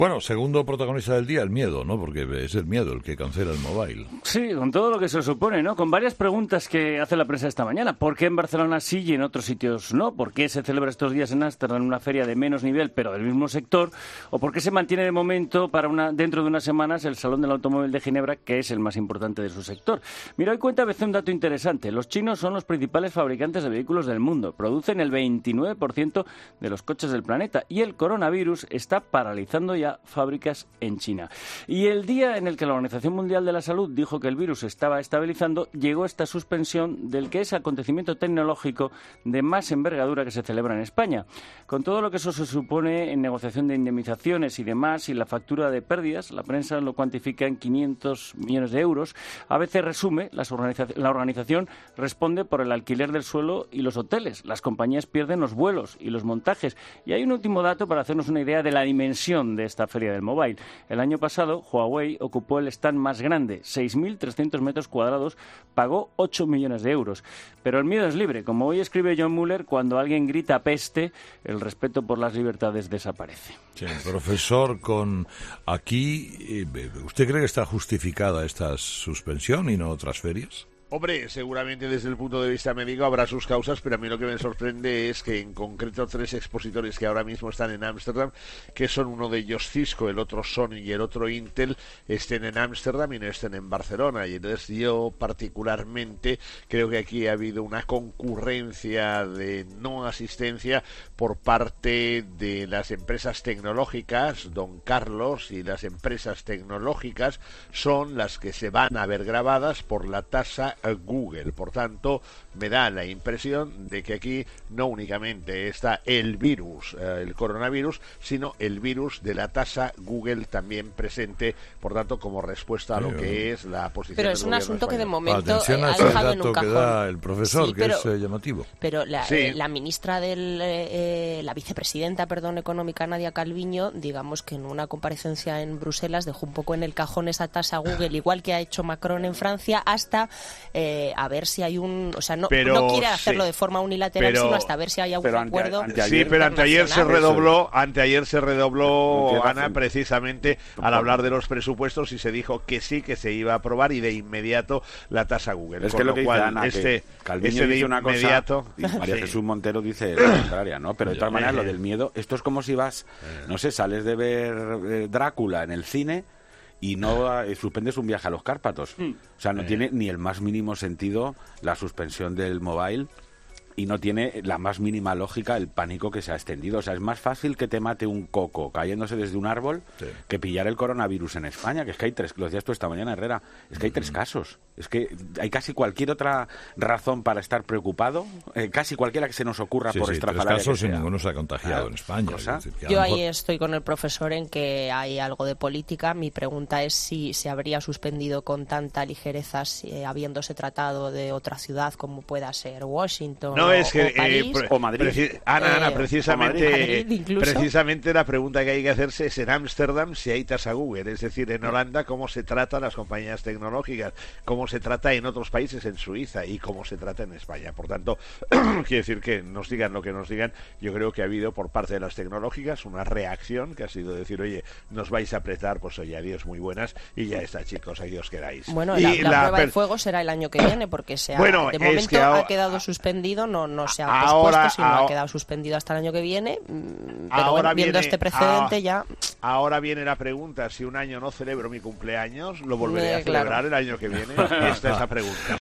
Bueno, segundo protagonista del día, el miedo, ¿no? Porque es el miedo el que cancela el mobile. Sí, con todo lo que se supone, ¿no? Con varias preguntas que hace la prensa esta mañana. ¿Por qué en Barcelona sí y en otros sitios no? ¿Por qué se celebra estos días en Ámsterdam una feria de menos nivel, pero del mismo sector? ¿O por qué se mantiene de momento dentro de unas semanas el Salón del Automóvil de Ginebra, que es el más importante de su sector? Mira, hoy cuenta ABC un dato interesante. Los chinos son los principales fabricantes de vehículos del mundo. Producen el 29% de los coches del planeta. Y el coronavirus está paralizando ya fábricas en China. Y el día en el que la Organización Mundial de la Salud dijo que el virus estaba estabilizando, llegó esta suspensión del que es acontecimiento tecnológico de más envergadura que se celebra en España. Con todo lo que eso se supone en negociación de indemnizaciones y demás, y la factura de pérdidas, la prensa lo cuantifica en 500 millones de euros. A veces resume, la organización responde por el alquiler del suelo y los hoteles. Las compañías pierden los vuelos y los montajes. Y hay un último dato para hacernos una idea de la dimensión de esta feria del mobile. El año pasado, Huawei ocupó el stand más grande, 6.300 metros cuadrados, pagó 8 millones de euros. Pero el miedo es libre. Como hoy escribe John Muller, cuando alguien grita peste, el respeto por las libertades desaparece. Sí, profesor, aquí, ¿usted cree que está justificada esta suspensión y no otras ferias? Hombre, seguramente desde el punto de vista médico habrá sus causas, pero a mí lo que me sorprende es que en concreto 3 expositores que ahora mismo están en Ámsterdam, que son uno de ellos Cisco, el otro Sony y el otro Intel, estén en Ámsterdam y no estén en Barcelona. Y entonces yo particularmente creo que aquí ha habido una concurrencia de no asistencia por parte de las empresas tecnológicas. Don Carlos, y las empresas tecnológicas son las que se van a ver grabadas por la tasa Google. Por tanto, me da la impresión de que aquí no únicamente está el virus, el coronavirus, sino el virus de la tasa Google también presente, por tanto, como respuesta a lo que es la posición del gobierno español. Pero es un asunto que de momento atención a ha ese dejado en dato un cajón. que da el profesor, sí, que es llamativo. Pero la ministra la vicepresidenta, económica, Nadia Calviño, digamos que en una comparecencia en Bruselas dejó un poco en el cajón esa tasa Google, igual que ha hecho Macron en Francia, hasta a ver si hay un... O sea, no quiere hacerlo de forma unilateral, sino hasta ver si hay algún acuerdo. Pero anteayer se redobló, Ana, precisamente al hablar de los presupuestos, y se dijo que sí, que se iba a aprobar y de inmediato la tasa Google. Es que lo que dice Ana, que Calviño dice una cosa y María Jesús Montero dice la contraria, ¿no? Pero de todas maneras, lo del miedo, esto es como si vas, no sé, sales de ver Drácula en el cine y no suspendes un viaje a los Cárpatos. O sea, no tiene ni el más mínimo sentido la suspensión del mobile, y no tiene la más mínima lógica el pánico que se ha extendido. O sea, es más fácil que te mate un coco cayéndose desde un árbol que pillar el coronavirus en España, que es que hay 3, lo decías tú esta mañana, Herrera, es que hay 3 casos. Es que hay casi cualquier otra razón para estar preocupado, casi cualquiera que se nos ocurra por estrafalaria 3 casos y ninguno se ha contagiado en España. Yo ahí estoy con el profesor en que hay algo de política. Mi pregunta es si se habría suspendido con tanta ligereza habiéndose tratado de otra ciudad como pueda ser Washington. No, es que París, o Madrid. Ana, precisamente, Madrid precisamente la pregunta que hay que hacerse es en Ámsterdam si hay tasa Google, es decir, en Holanda cómo se trata a las compañías tecnológicas, cómo se trata en otros países, en Suiza, y cómo se trata en España. Por tanto, quiero decir que nos digan lo que nos digan, yo creo que ha habido por parte de las tecnológicas una reacción que ha sido decir, oye, nos vais a apretar, pues oye, adiós, muy buenas, y ya está, chicos, ahí os quedáis. Bueno, la prueba de fuego será el año que viene, porque de momento ha quedado suspendido, no se ha pospuesto, sino ha quedado suspendido hasta el año que viene. Pero bueno, viendo este precedente ya... Ahora viene la pregunta, si un año no celebro mi cumpleaños, ¿lo volveré a celebrar el año que viene? Esta es la pregunta.